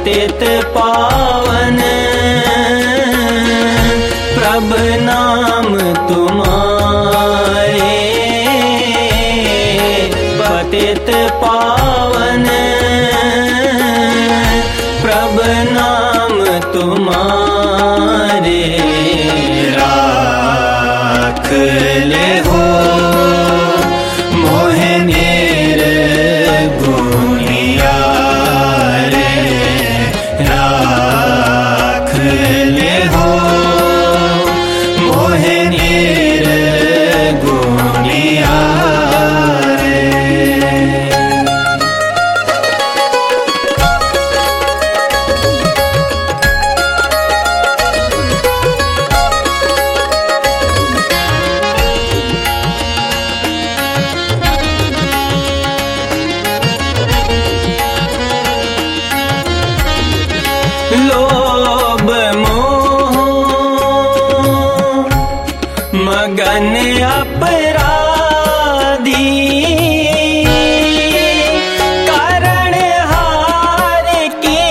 पतित पावन प्रभु नाम तुम्हारे, पतित पावन प्रभु नाम तुम्हारे। राख ले हो मोहे निर्गुणिया रे, राख ले हो मोहे निर्गुणिया रे। लोभ मोह मगन अपराधी, कारण हार की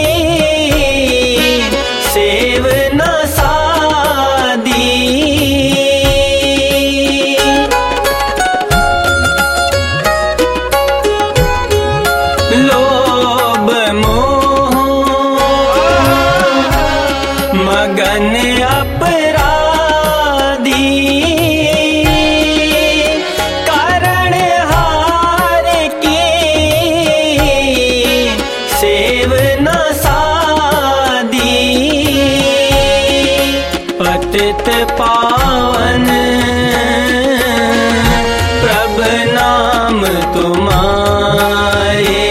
सेव न साधी। लोभ मोह मगन अपराधी, कारण हार की सेव न साधी। पतित पावन प्रभु नाम तुम्हारे,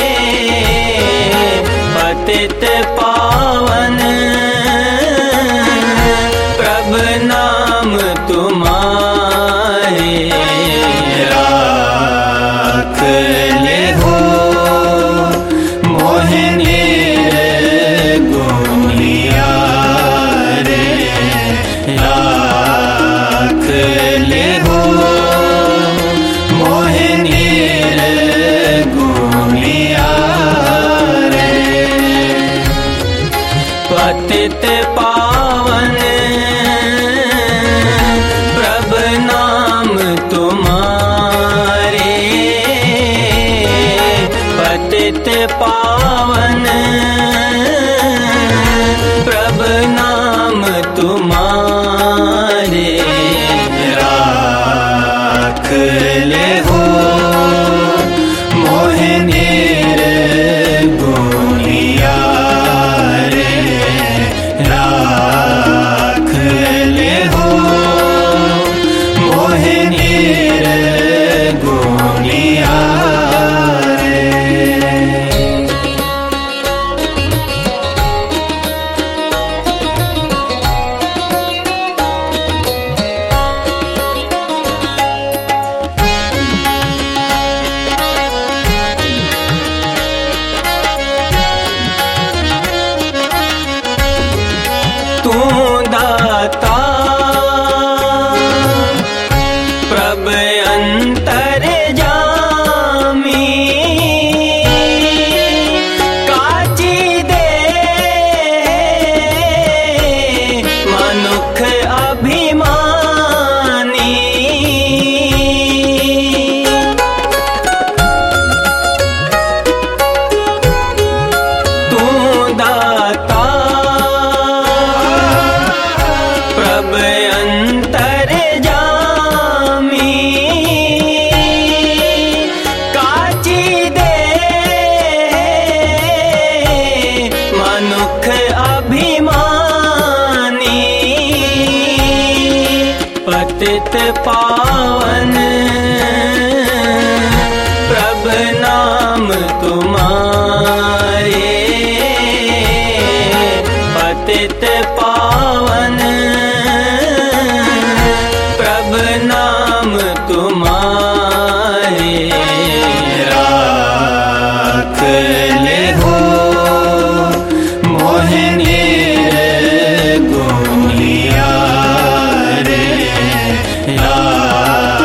पतित पावन प्रभु नाम तुम्हारे। राख ले हो मोहे निर्गुणिया रे, राख ले हो मोहे निर्गुणिया रे। पतित पावन प्रभु नाम तुम्हारे, पतित पावन प्रभु नाम तुम्हारे। राख ले हो मोहे निर्गुणिया रे, राख ले हो मोहे निर्गुणिया रे। तू दाता प्रभु अंतर जामी, काची दे मनुख अभिमानी। तू दाता प्रभु अंतर जामी, काची दे मनुख अभिमानी। पतित पावन प्रभु नाम तुम्हारे, पतित पावन प्रभु नाम तुम्हारे। राख ले हो मोहे निर्गुणिया रे, राख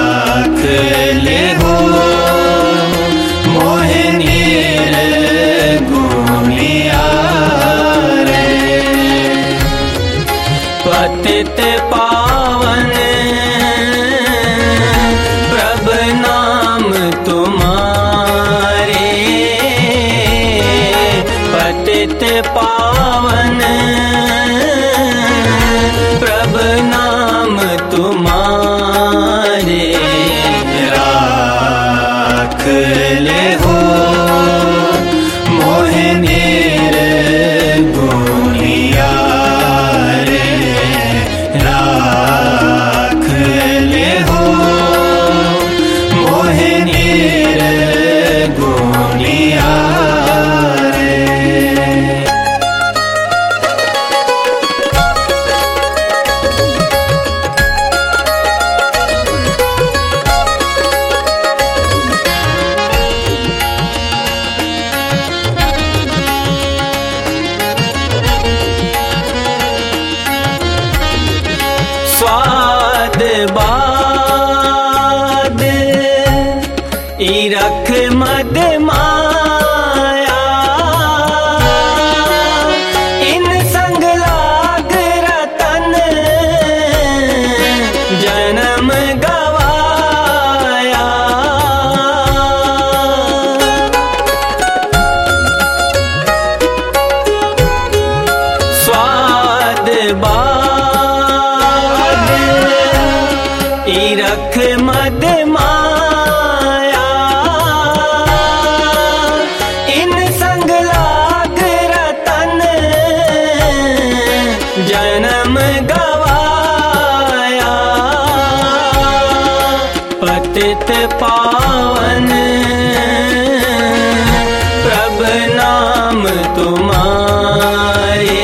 तुम्हारे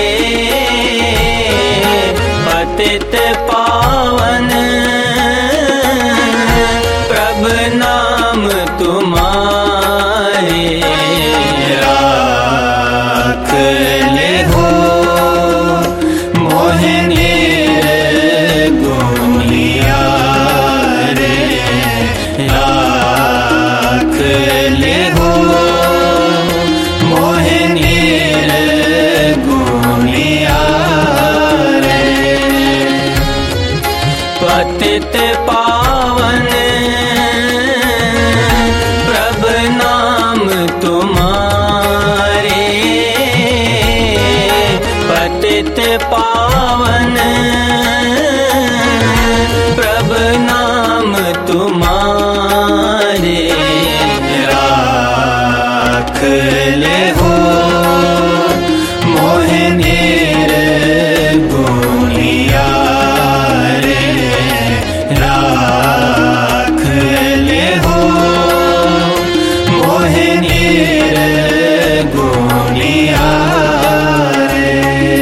पतित पावन प्रभु नाम तुम्हारे राख ले हो मोहे निर्गुणिया रे राख ले हो मोहे निर्गुणिया रे पतित पावन प्रभु नाम तुम्हारे पतित पावन प्रभु नाम तुम्हारे राख ले हो मोहे निर्गुणिया रे राख ले हो मोहे निर्गुणिया रे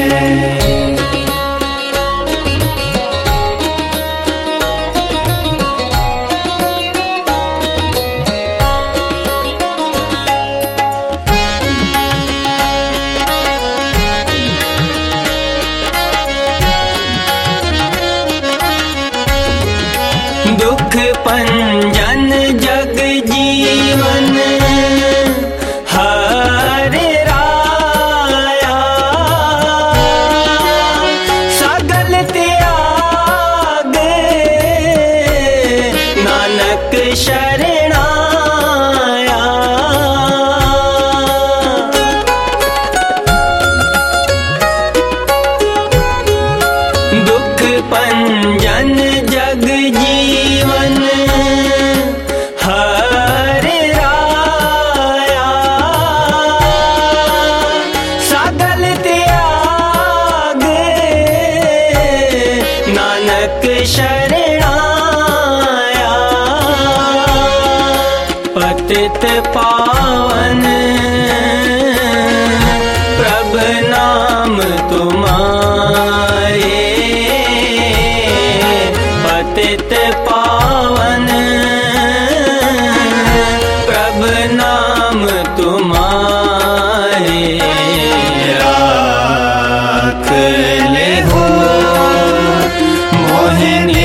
दुख पंजन जग जीवन हरे राया सगल त्याग नानक शरणाया दुख पंजन जग जीवन हरे राया सगल त्याग नानक शरणाया पतित पावन प्रभु नाम तुम्हारे पतित पावन प्रभु नाम तुम्हारे राख ले हो मोहे